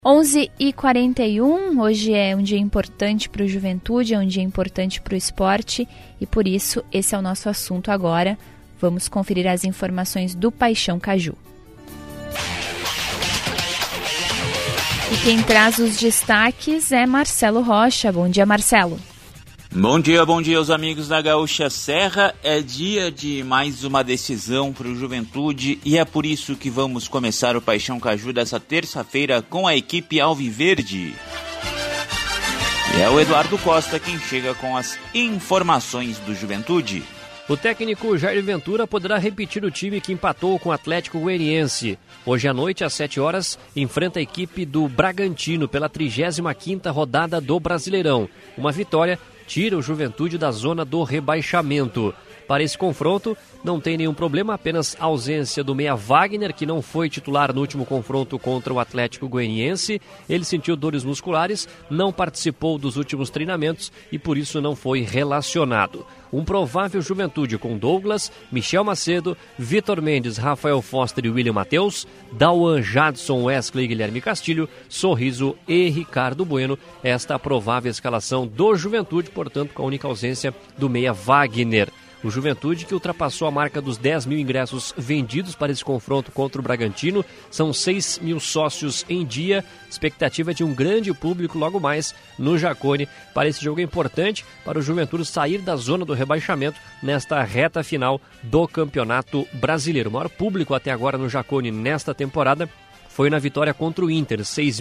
11h41, hoje é um dia importante para o Juventude, é um dia importante para o esporte e por isso esse é o nosso assunto agora. Vamos conferir as informações do Paixão Caju. E quem traz os destaques é Marcelo Rocha. Bom dia, Marcelo. Bom dia aos amigos da Gaúcha Serra. É dia de mais uma decisão para o Juventude e é por isso que vamos começar o Paixão Caju dessa terça-feira com a equipe Alviverde. E é o Eduardo Costa quem chega com as informações do Juventude. O técnico Jair Ventura poderá repetir o time que empatou com o Atlético Goianiense. Hoje à noite, às 7 horas, enfrenta a equipe do Bragantino pela 35ª rodada do Brasileirão. Uma vitória tira o Juventude da zona do rebaixamento. Para esse confronto, não tem nenhum problema, apenas a ausência do meia Wagner, que não foi titular no último confronto contra o Atlético Goianiense. Ele sentiu dores musculares, não participou dos últimos treinamentos e por isso não foi relacionado. Um provável Juventude com Douglas, Michel Macedo, Vitor Mendes, Rafael Foster e William Matheus, Dauan, Jadson, Wesley, Guilherme Castilho, Sorriso e Ricardo Bueno. Esta é a provável escalação do Juventude, portanto com a única ausência do meia Wagner. O Juventude, que ultrapassou a marca dos 10 mil ingressos vendidos para esse confronto contra o Bragantino, são 6 mil sócios em dia, expectativa de um grande público logo mais no Jacone. Para esse jogo é importante para o Juventude sair da zona do rebaixamento nesta reta final do Campeonato Brasileiro. O maior público até agora no Jacone nesta temporada foi na vitória contra o Inter,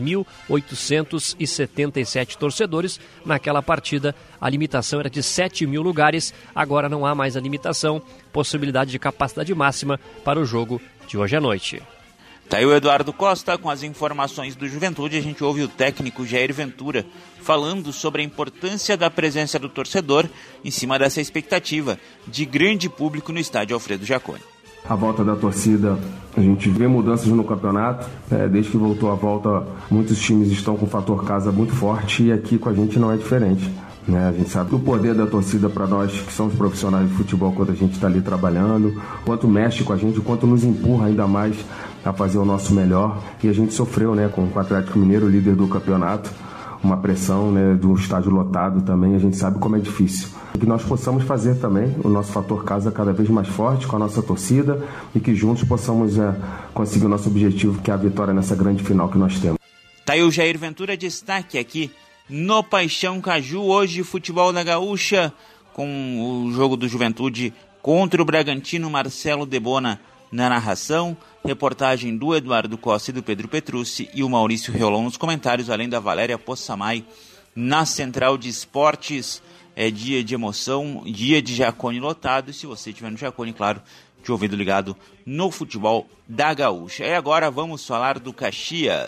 6.877 torcedores. Naquela partida, a limitação era de 7 mil lugares, agora não há mais a limitação, possibilidade de capacidade máxima para o jogo de hoje à noite. Tá aí o Eduardo Costa com as informações do Juventude. A gente ouve o técnico Jair Ventura falando sobre a importância da presença do torcedor em cima dessa expectativa de grande público no estádio Alfredo Jaconi. A volta da torcida, a gente vê mudanças no campeonato, desde que voltou a volta, muitos times estão com o fator casa muito forte e aqui com a gente não é diferente. A gente sabe que o poder da torcida para nós que somos profissionais de futebol, quando a gente está ali trabalhando, quanto mexe com a gente, quanto nos empurra ainda mais a fazer o nosso melhor. E a gente sofreu com o Atlético Mineiro, líder do campeonato, uma pressão de um estádio lotado também, a gente sabe como é difícil. Que nós possamos fazer também o nosso fator casa cada vez mais forte com a nossa torcida e que juntos possamos conseguir o nosso objetivo, que é a vitória nessa grande final que nós temos. Tá aí o Jair Ventura, destaque aqui no Paixão Caju, hoje futebol da Gaúcha, com o jogo do Juventude contra o Bragantino, Marcelo Debona na narração, reportagem do Eduardo Costa e do Pedro Petrucci e o Maurício Reolon nos comentários, além da Valéria Possamay na Central de Esportes. É dia de emoção, dia de Jacone lotado, e se você estiver no Jacone, claro, de ouvido ligado no futebol da Gaúcha. E agora vamos falar do Caxias.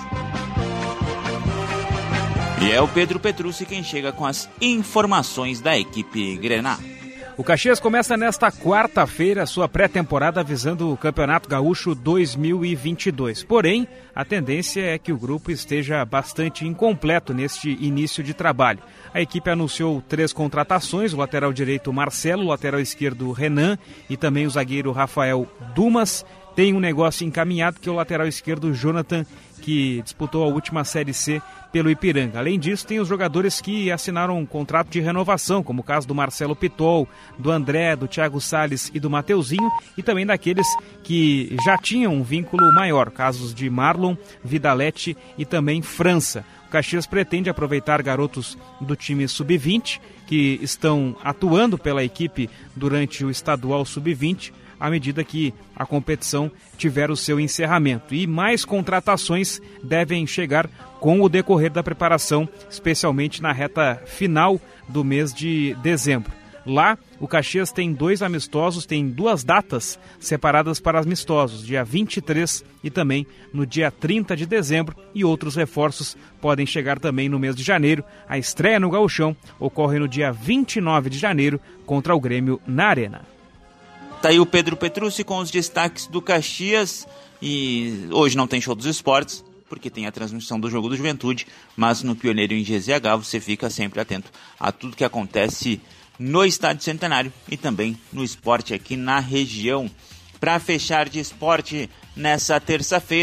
E é o Pedro Petrucci quem chega com as informações da equipe Grená. O Caxias começa nesta quarta-feira sua pré-temporada visando o Campeonato Gaúcho 2022. Porém, a tendência é que o grupo esteja bastante incompleto neste início de trabalho. A equipe anunciou 3 contratações, o lateral direito Marcelo, o lateral esquerdo Renan e também o zagueiro Rafael Dumas. Tem um negócio encaminhado que é o lateral esquerdo Jonathan, que disputou a última Série C pelo Ipiranga. Além disso, tem os jogadores que assinaram um contrato de renovação, como o caso do Marcelo Pitol, do André, do Thiago Salles e do Mateuzinho, e também daqueles que já tinham um vínculo maior, casos de Marlon, Vidalete e também França. O Caxias pretende aproveitar garotos do time Sub-20, que estão atuando pela equipe durante o estadual Sub-20, à medida que a competição tiver o seu encerramento. E mais contratações devem chegar com o decorrer da preparação, especialmente na reta final do mês de dezembro. Lá, o Caxias tem 2 amistosos, tem 2 datas separadas para amistosos, dia 23 e também no dia 30 de dezembro, e outros reforços podem chegar também no mês de janeiro. A estreia no Gauchão ocorre no dia 29 de janeiro contra o Grêmio na Arena. Tá aí o Pedro Petrucci com os destaques do Caxias, e hoje não tem show dos esportes, porque tem a transmissão do jogo do Juventude, mas no Pioneiro em GZH você fica sempre atento a tudo que acontece no Estádio Centenário e também no esporte aqui na região. Para fechar de esporte nessa terça-feira,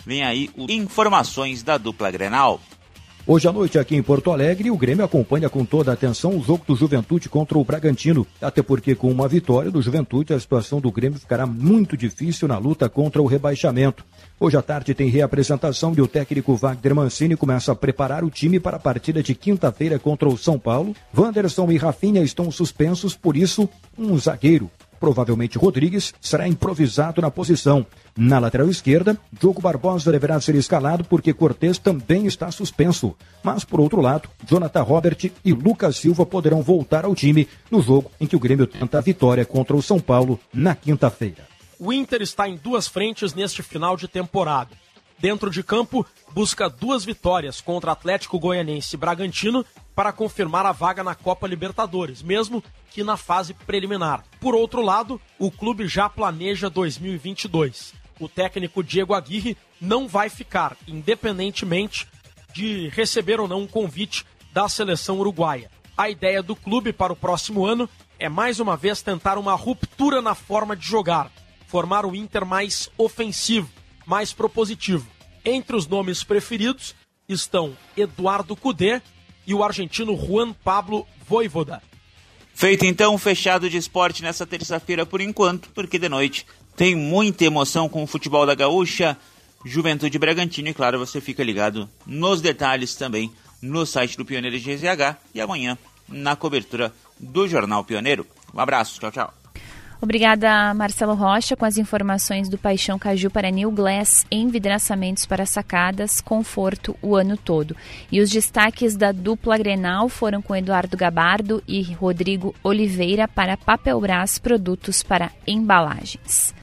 vem aí informações da dupla Grenal. Hoje à noite, aqui em Porto Alegre, o Grêmio acompanha com toda a atenção o jogo do Juventude contra o Bragantino, até porque com uma vitória do Juventude, a situação do Grêmio ficará muito difícil na luta contra o rebaixamento. Hoje à tarde tem reapresentação e o técnico Wagner Mancini começa a preparar o time para a partida de quinta-feira contra o São Paulo. Wanderson e Rafinha estão suspensos, por isso, um zagueiro, provavelmente Rodrigues, será improvisado na posição. Na lateral esquerda, Diogo Barbosa deverá ser escalado porque Cortez também está suspenso. Mas, por outro lado, Jonathan Robert e Lucas Silva poderão voltar ao time no jogo em que o Grêmio tenta a vitória contra o São Paulo na quinta-feira. O Inter está em duas frentes neste final de temporada. Dentro de campo, busca 2 vitórias contra Atlético Goianiense e Bragantino para confirmar a vaga na Copa Libertadores, mesmo que na fase preliminar. Por outro lado, o clube já planeja 2022. O técnico Diego Aguirre não vai ficar, independentemente de receber ou não um convite da seleção uruguaia. A ideia do clube para o próximo ano é mais uma vez tentar uma ruptura na forma de jogar, formar o Inter mais ofensivo, mais propositivo. Entre os nomes preferidos estão Eduardo Cudê e o argentino Juan Pablo Voivoda. Feito então, fechado de esporte nessa terça-feira por enquanto, porque de noite tem muita emoção com o futebol da Gaúcha, Juventude Bragantino, e claro, você fica ligado nos detalhes também no site do Pioneiro GZH e amanhã na cobertura do Jornal Pioneiro. Um abraço, tchau, tchau. Obrigada, Marcelo Rocha, com as informações do Paixão Caju para New Glass, envidraçamentos para sacadas, conforto o ano todo. E os destaques da dupla Grenal foram com Eduardo Gabardo e Rodrigo Oliveira para Papelbras, produtos para embalagens.